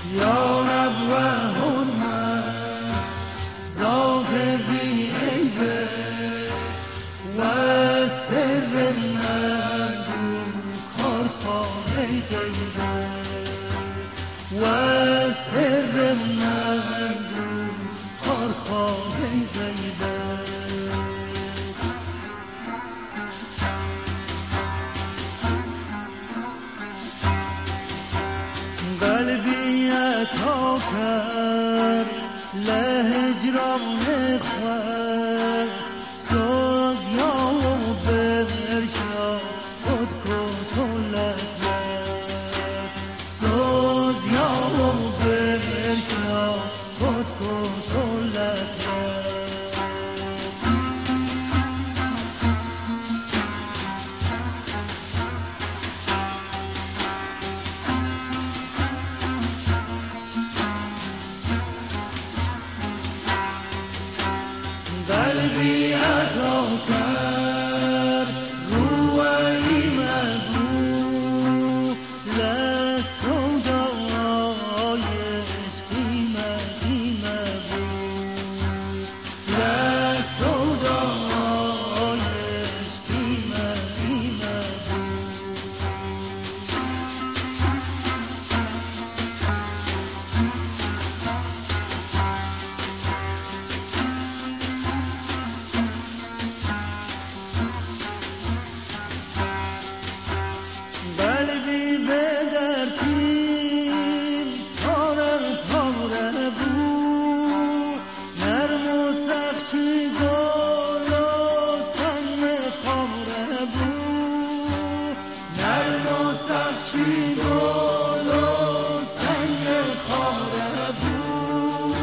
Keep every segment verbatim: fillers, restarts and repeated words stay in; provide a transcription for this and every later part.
یا رب و حرمت ذات بی عیبه و سر مردم کارخانه غیبه و سر مردم کارخانه غیبه قلبی عطا کرد لهجران خود ساز یا برشا خود کتولت ساز یا برشا خود کتولت قلبی عطا کرد روی مگو لسودای عشقی مگی مگو لسودای عشقی مگی مگو قلبی به درتیم پاره پاره بود نرم و سخچی گل و سن خاره بود نرم و سخچی گل و سن خاره بود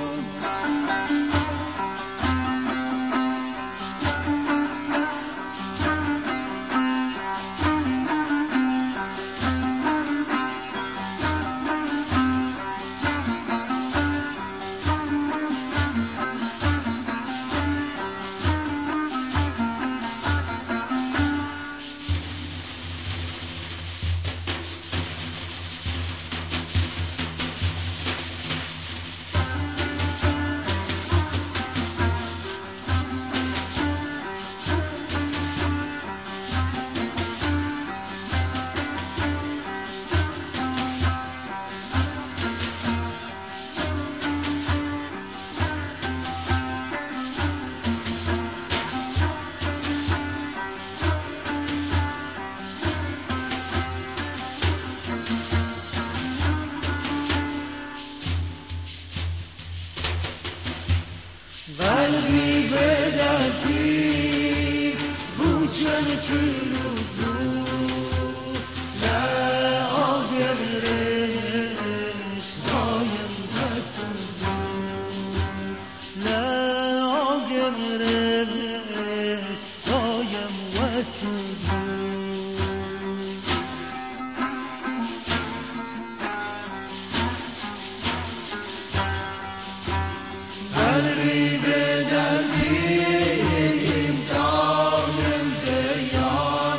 قلبی به دردی روشن چی روز بود لعاگرش دایم بسوز بود لعاگرش دایم وسوز بود قلبی به دردیم دایم به یاد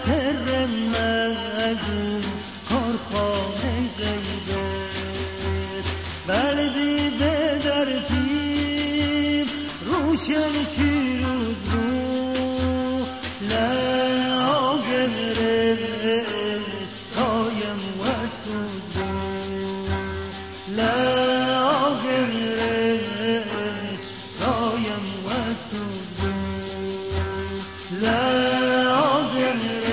سر مجون کارخانه غیبت قلبی به در پیم روشن چی روز رو لعا گرش تایم و سوز رو لعا گرش تایم و سوز رو لعا گرش